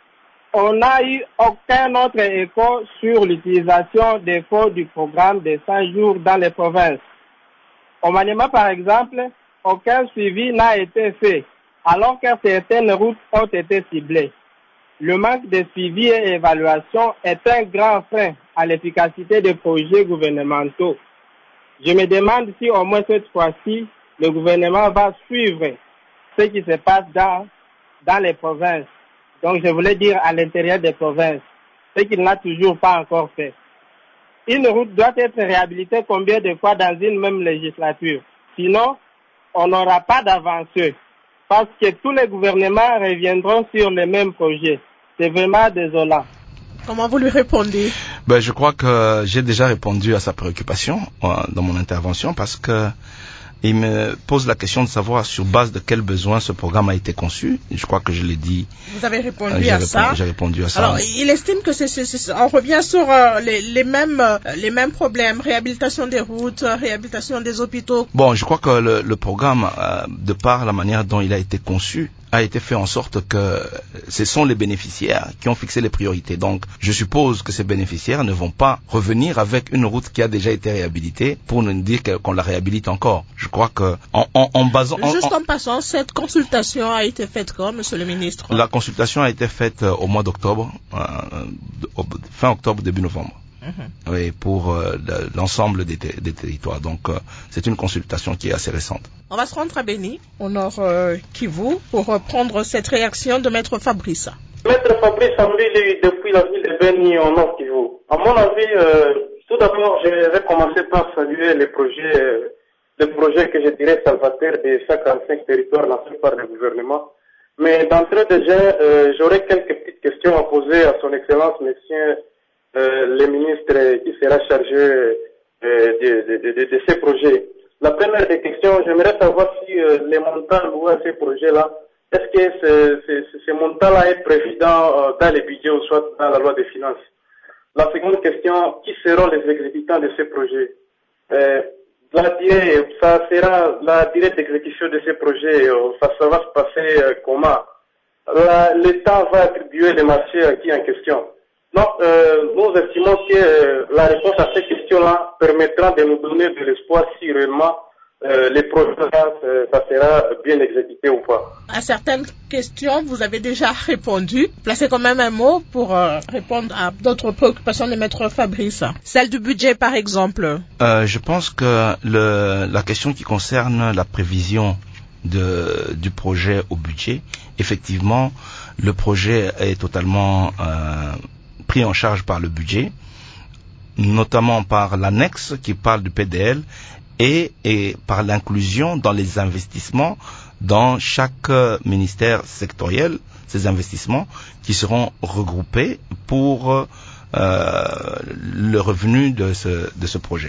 on n'a eu aucun autre écho sur l'utilisation des fonds du programme de cent jours dans les provinces. Au Maniema, par exemple, aucun suivi n'a été fait, alors que certaines routes ont été ciblées. Le manque de suivi et évaluation est un grand frein à l'efficacité des projets gouvernementaux. Je me demande si au moins cette fois-ci, le gouvernement va suivre ce qui se passe dans, dans les provinces. Donc je voulais dire à l'intérieur des provinces, ce qu'il n'a toujours pas encore fait. Une route doit être réhabilitée combien de fois dans une même législature? Sinon, on n'aura pas d'avancée. Parce que tous les gouvernements reviendront sur les mêmes projets. C'est vraiment désolant. Comment vous lui répondez? Ben, je crois que j'ai déjà répondu à sa préoccupation euh, dans mon intervention parce que il me pose la question de savoir sur base de quels besoins ce programme a été conçu. Je crois que je l'ai dit. Vous avez répondu euh, j'ai à répondu, ça. J'ai répondu à ça. Alors, il estime que c'est, c'est, c'est on revient sur euh, les, les mêmes, euh, les mêmes problèmes, réhabilitation des routes, réhabilitation des hôpitaux. Bon, je crois que le, le programme, euh, de par la manière dont il a été conçu, a été fait en sorte que ce sont les bénéficiaires qui ont fixé les priorités. Donc, je suppose que ces bénéficiaires ne vont pas revenir avec une route qui a déjà été réhabilitée pour nous dire qu'on la réhabilite encore. Je crois que en, en, en basant... En, Juste en, en passant, cette consultation a été faite quand, monsieur le ministre? La consultation a été faite euh, au mois d'octobre, euh, au, fin octobre, début novembre. Mm-hmm. Oui, pour euh, l'ensemble des, ter- des territoires. Donc, euh, c'est une consultation qui est assez récente. On va se rendre à Béni, au nord euh, Kivu, pour reprendre cette réaction de Maître Fabrice. Maître Fabrice Ambili, depuis la ville de Béni, au nord Kivu. À mon avis, euh, tout d'abord, je vais commencer par saluer les projets, euh, les projets que je dirais salvateurs de cent quarante-cinq territoires lancés par le gouvernement. Mais d'entrée de jeu, euh, j'aurais quelques petites questions à poser à son Excellence, Monsieur Euh, le ministre qui sera chargé euh, de, de, de, de, de ces projets. La première des questions, j'aimerais savoir si euh, les montants loués à ces projets-là, est-ce que ce, ce, ce montant-là est prévu dans, euh, dans les budgets ou soit dans la loi des finances? La seconde question, qui seront les exécutants de ces projets? euh, la durée, ça sera la durée d'exécution de ces projets, euh, ça, ça va se passer euh, comment? La, L'État va attribuer les marchés à qui en question? Donc, euh, nous estimons que euh, la réponse à ces questions-là permettra de nous donner de l'espoir si réellement euh, les projets, ça sera bien exécuté ou pas. À certaines questions, vous avez déjà répondu. Placez quand même un mot pour euh, répondre à d'autres préoccupations de Maître Fabrice. Celle du budget, par exemple. Euh, je pense que le, la question qui concerne la prévision de, du projet au budget, effectivement, le projet est totalement euh, pris en charge par le budget, notamment par l'annexe qui parle du P D L et, et par l'inclusion dans les investissements dans chaque ministère sectoriel, ces investissements qui seront regroupés pour euh, le revenu de ce, de ce projet.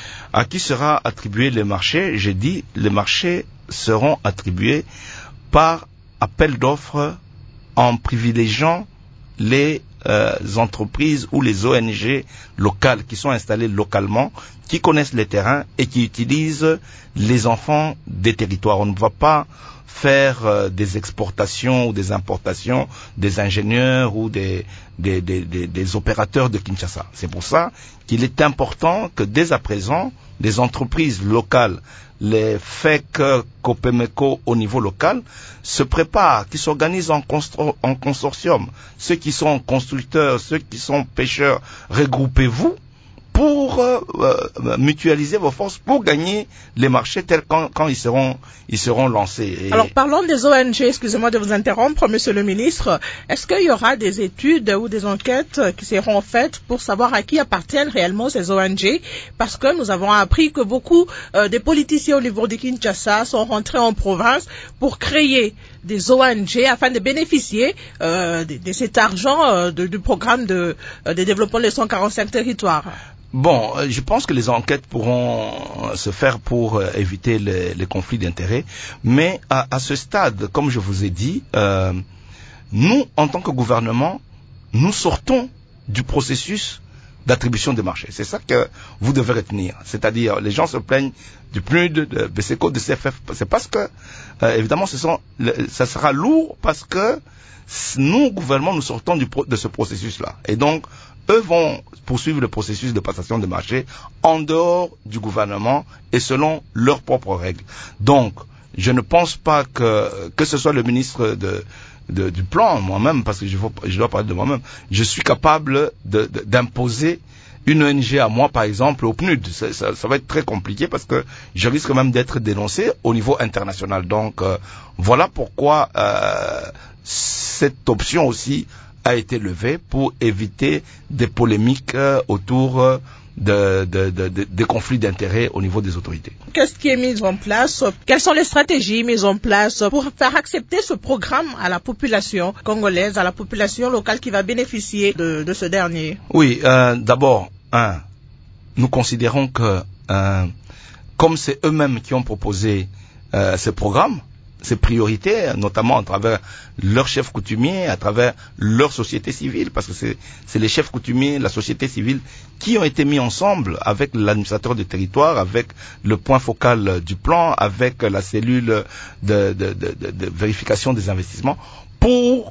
À qui sera attribué les marchés? J'ai dit, les marchés seront attribués par appel d'offres en privilégiant les euh, entreprises ou les O N G locales qui sont installées localement, qui connaissent les terrains et qui utilisent les enfants des territoires. On ne va pas faire euh, des exportations ou des importations des ingénieurs ou des, des, des, des, des opérateurs de Kinshasa. C'est pour ça qu'il est important que dès à présent, les entreprises locales, les F E C, Copemeco au niveau local, se préparent, qui s'organisent en, constru- en consortium. Ceux qui sont constructeurs, ceux qui sont pêcheurs, regroupez-vous pour euh, euh, mutualiser vos forces, pour gagner les marchés tels quand, quand ils seront ils seront lancés. Et... Alors parlons des O N G, excusez-moi de vous interrompre, Monsieur le Ministre. Est-ce qu'il y aura des études ou des enquêtes qui seront faites pour savoir à qui appartiennent réellement ces O N G? Parce que nous avons appris que beaucoup euh, des politiciens au niveau de Kinshasa sont rentrés en province pour créer des O N G afin de bénéficier euh, de, de cet argent euh, de, du programme de, euh, de développement des cent quarante-cinq territoires. Bon, je pense que les enquêtes pourront se faire pour euh, éviter les, les conflits d'intérêts, mais à, à ce stade, comme je vous ai dit, euh, nous, en tant que gouvernement, nous sortons du processus d'attribution des marchés. C'est ça que vous devez retenir. C'est-à-dire, les gens se plaignent du P N U D, de B C E C O, de C F F. C'est parce que, euh, évidemment, ce sont, le, ça sera lourd parce que nous, gouvernement, nous sortons du, de ce processus-là. Et donc, eux vont poursuivre le processus de passation de marché en dehors du gouvernement et selon leurs propres règles. Donc, je ne pense pas que, que ce soit le ministre de, de, du plan, moi-même, parce que je, je dois parler de moi-même, je suis capable de, de, d'imposer une O N G à moi, par exemple, au P N U D. Ça, ça, ça va être très compliqué parce que je risque même d'être dénoncé au niveau international. Donc, euh, voilà pourquoi euh, cette option aussi a été levée pour éviter des polémiques euh, autour euh, de, de, de, de, des conflits d'intérêts au niveau des autorités. Qu'est-ce qui est mis en place? Quelles sont les stratégies mises en place pour faire accepter ce programme à la population congolaise, à la population locale qui va bénéficier de, de ce dernier? Oui, euh, d'abord, un, nous considérons que euh, comme c'est eux-mêmes qui ont proposé euh, ce programme, ces priorités, notamment à travers leurs chefs coutumiers, à travers leur société civile, parce que c'est, c'est les chefs coutumiers, la société civile, qui ont été mis ensemble avec l'administrateur du territoire, avec le point focal du plan, avec la cellule de, de, de, de, de vérification des investissements, pour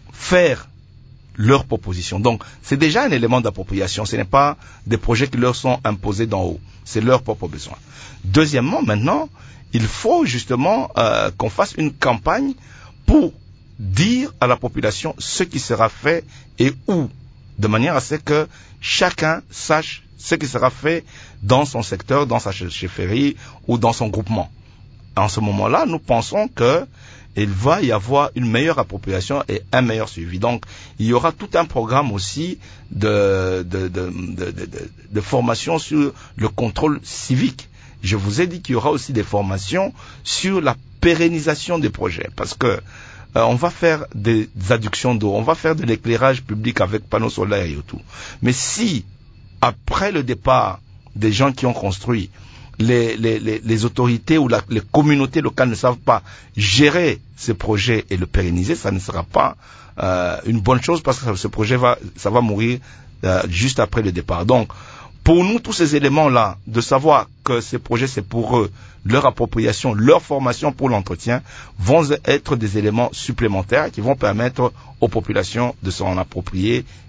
faire leurs propositions. Donc, c'est déjà un élément d'appropriation. Ce n'est pas des projets qui leur sont imposés d'en haut. C'est leurs propres besoins. Deuxièmement, maintenant, il faut justement euh, qu'on fasse une campagne pour dire à la population ce qui sera fait et où, de manière à ce que chacun sache ce qui sera fait dans son secteur, dans sa chefferie ou dans son groupement. En ce moment-là, nous pensons que il va y avoir une meilleure appropriation et un meilleur suivi. Donc, il y aura tout un programme aussi de, de, de, de, de, de, de formation sur le contrôle civique. Je vous ai dit qu'il y aura aussi des formations sur la pérennisation des projets, parce que euh, on va faire des adductions d'eau, on va faire de l'éclairage public avec panneaux solaires et tout. Mais si, après le départ des gens qui ont construit, les, les, les, les autorités ou la, les communautés locales ne savent pas gérer ces projets et le pérenniser, ça ne sera pas euh, une bonne chose, parce que ce projet va, ça va mourir euh, juste après le départ. Donc, pour nous, tous ces éléments-là, de savoir que ces projets, c'est pour eux, leur appropriation, leur formation pour l'entretien, vont être des éléments supplémentaires qui vont permettre aux populations de s'en approprier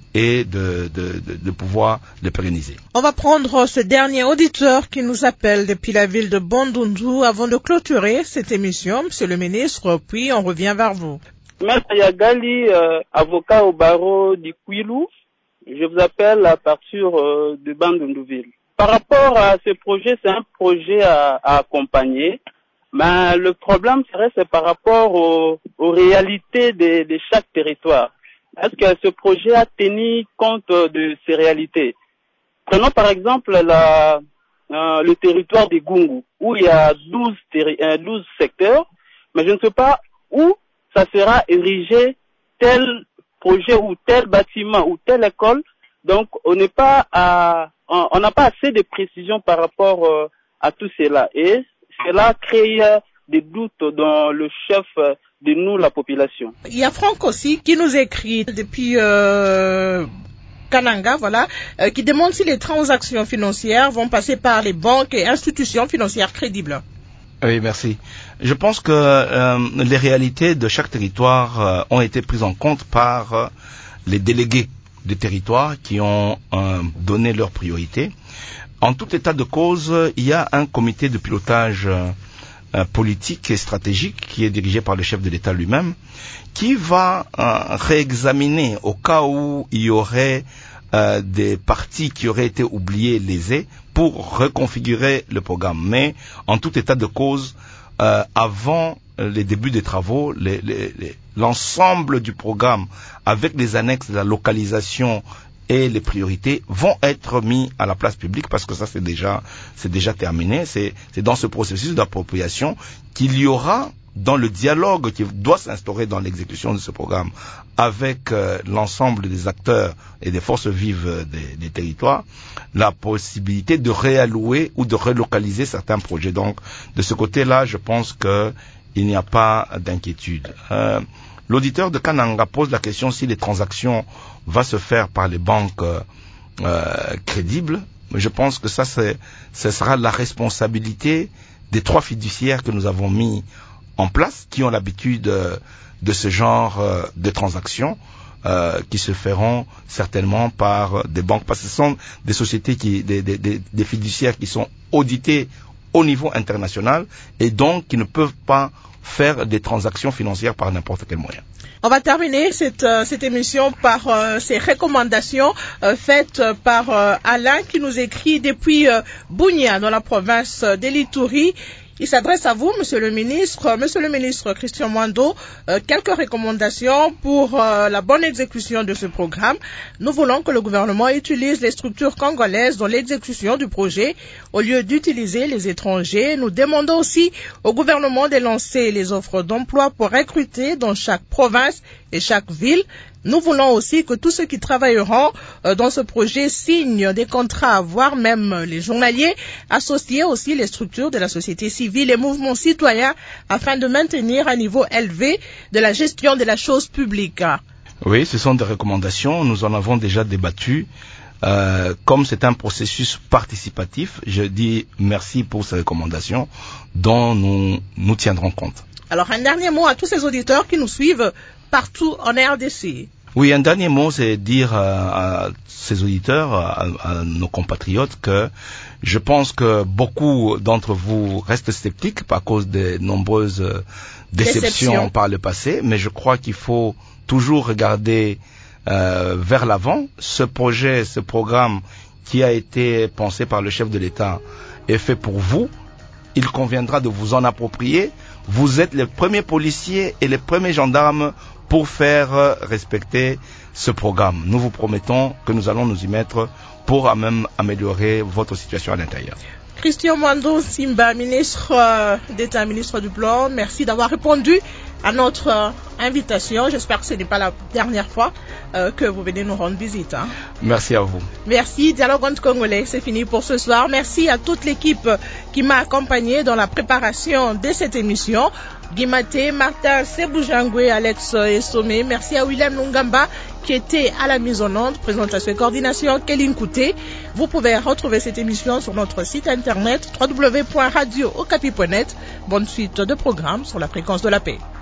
et de, de, de, de pouvoir le pérenniser. On va prendre ce dernier auditeur qui nous appelle depuis la ville de Bandundu avant de clôturer cette émission, Monsieur le ministre, puis on revient vers vous. Maître Yagali, euh, avocat au barreau du Kwilu, je vous appelle à partir euh, de Bandundu-ville. Par rapport à ce projet, c'est un projet à, à accompagner, mais le problème serait c'est par rapport aux, aux réalités de, de chaque territoire. Est-ce que ce projet a tenu compte de ces réalités? Prenons par exemple la, euh, le territoire des Gungu, où il y a douze, terri- euh, douze secteurs, mais je ne sais pas où ça sera érigé tel projet ou tel bâtiment ou telle école. Donc on n'est pas à, on n'a pas assez de précision par rapport euh, à tout cela. Et cela crée des doutes dans le chef de nous, la population. Il y a Franck aussi qui nous écrit depuis euh, Kananga, voilà, euh, qui demande si les transactions financières vont passer par les banques et institutions financières crédibles. Oui, merci. Je pense que euh, les réalités de chaque territoire euh, ont été prises en compte par euh, les délégués des territoires qui ont euh, donné leurs priorités. En tout état de cause, il y a un comité de pilotage euh, euh, politique et stratégique qui est dirigé par le chef de l'État lui-même, qui va euh, réexaminer au cas où il y aurait euh, des parties qui auraient été oubliées, lésées, pour reconfigurer le programme. Mais en tout état de cause, euh, avant les débuts des travaux, les, les, les, l'ensemble du programme, avec les annexes de la localisation et les priorités, vont être mis à la place publique, parce que ça c'est déjà, c'est déjà terminé. C'est, c'est dans ce processus d'appropriation qu'il y aura, dans le dialogue qui doit s'instaurer dans l'exécution de ce programme avec euh, l'ensemble des acteurs et des forces vives des, des territoires, la possibilité de réallouer ou de relocaliser certains projets. Donc, de ce côté-là, je pense que il n'y a pas d'inquiétude. Euh, l'auditeur de Kananga pose la question si les transactions vont se faire par les banques euh, euh, crédibles. Je pense que ça, c'est, ce sera la responsabilité des trois fiduciaires que nous avons mis en place, qui ont l'habitude euh, de ce genre euh, de transactions, euh, qui se feront certainement par des banques, parce que ce sont des sociétés qui, des, des, des, des fiduciaires qui sont auditées au niveau international et donc qui ne peuvent pas faire des transactions financières par n'importe quel moyen. On va terminer cette, euh, cette émission par euh, ces recommandations euh, faites par euh, Alain qui nous écrit depuis euh, Bunia dans la province d'Elituri. Il s'adresse à vous, Monsieur le ministre. Monsieur le ministre Christian Mwando, euh, quelques recommandations pour euh, la bonne exécution de ce programme. Nous voulons que le gouvernement utilise les structures congolaises dans l'exécution du projet au lieu d'utiliser les étrangers. Nous demandons aussi au gouvernement de lancer les offres d'emploi pour recruter dans chaque province et chaque ville. Nous voulons aussi que tous ceux qui travailleront euh, dans ce projet signent des contrats, voire même les journaliers, associer aussi les structures de la société civile et mouvements citoyens afin de maintenir un niveau élevé de la gestion de la chose publique. Oui, ce sont des recommandations. Nous en avons déjà débattu. Euh, comme c'est un processus participatif, je dis merci pour ces recommandations dont nous nous tiendrons compte. Alors un dernier mot à tous ces auditeurs qui nous suivent partout en R D C. Oui, un dernier mot, c'est dire à, à ces auditeurs, à, à nos compatriotes, que je pense que beaucoup d'entre vous restent sceptiques à cause des nombreuses déceptions Déception. par le passé, mais je crois qu'il faut toujours regarder euh, vers l'avant. Ce projet, ce programme qui a été pensé par le chef de l'État est fait pour vous. Il conviendra de vous en approprier. Vous êtes les premiers policiers et les premiers gendarmes pour faire respecter ce programme. Nous vous promettons que nous allons nous y mettre pour même améliorer votre situation à l'intérieur. Christian Mwando Simba, ministre euh, d'État, ministre du Plan, merci d'avoir répondu à notre euh, invitation. J'espère que ce n'est pas la dernière fois euh, que vous venez nous rendre visite. Hein. Merci à vous. Merci. Dialogue entre Congolais, c'est fini pour ce soir. Merci à toute l'équipe qui m'a accompagné dans la préparation de cette émission. Guimate, Martin Seboujangwe, Alex Essomé. Merci à William Lungamba qui était à la mise en onde, présentation et coordination, Kéline Kouté. Vous pouvez retrouver cette émission sur notre site internet w w w point radio okapi point net. Bonne suite de programmes sur la fréquence de la paix.